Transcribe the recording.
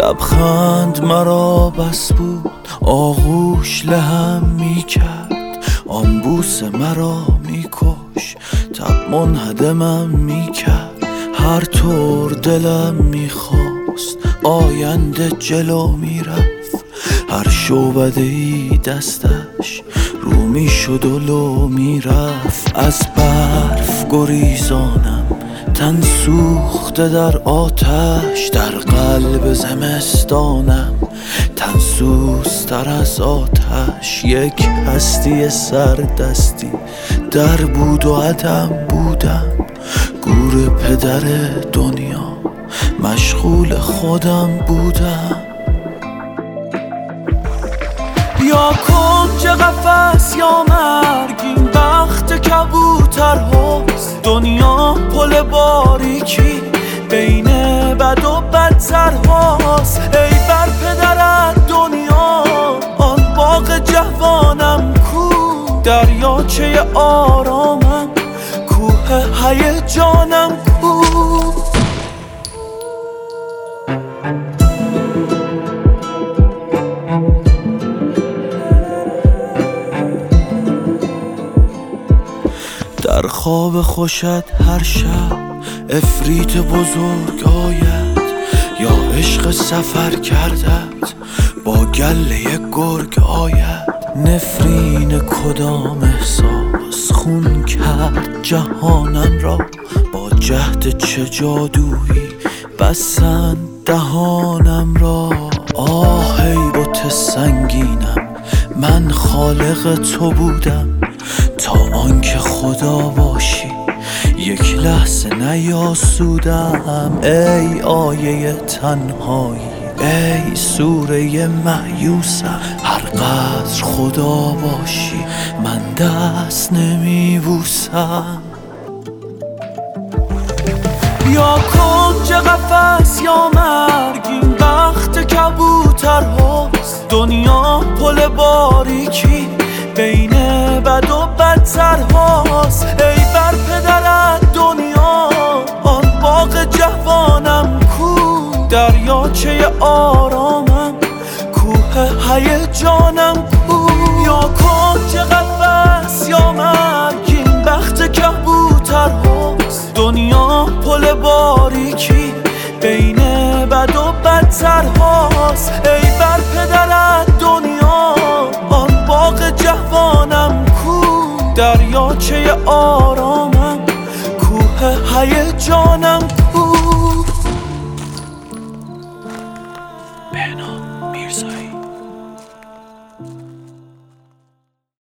لبخند مرا بس بود، آغوش لهم میکرد، آن بوس مرا میکش، تب منهدمم میکرد. هر طور دلم میخواست آینده جلو میرفت، هر شعبده ای دستش رو میشد و لو میرفت. از برف گریزانم تن سوخته در آتش، در قلب زمستانم تن سوزتر از آتش. یک هستی سردستی در بود و عدم بودم، گور پدر دنیا مشغول خودم بودم. یا کنج قفس یا مرگ، این بخت کبوتر هاست. دنیا پل باریکی بین بد و بدتر هاست. ای بر پدرت دنیا، آن باغ جوانم کو، دریاچه آرامم، کوه هیجانم کو. در خواب خوشت هر شب عفریت بزرگ آید، یا عشق سفر کردت با گله گرگ آید. نفرین کدام احساس خون کرد جهانم را، با جهد چه جادویی بستند دهانم را. آه ای بت سنگینم، من خالق تو بودم، تا آنکه خدا باشی یک لحظه نیاسودم. ای آیه تنهایی، ای سوره مایوسم، هر قدر خدا باشی من دست نمیبوسم. یا کنج قفس یا مرگ، این بخت کبوتر هاست. دنیا پل باریکی بین بد و بدتر هاست. ای بر پدرت دنیا، آن باغ جوانم کو، دریاچه آرامم، کوه هیجانم کو. یا کنج قفس یا مرگ، این بخت کبوتر هاست. دنیا پل باریکی بین بد و بدتر هاست. ای بر پدرت دنیا، آن باغ جوانم کو، دریاچه آرامم، کوه هیجانم کو. بهنام میرزایی.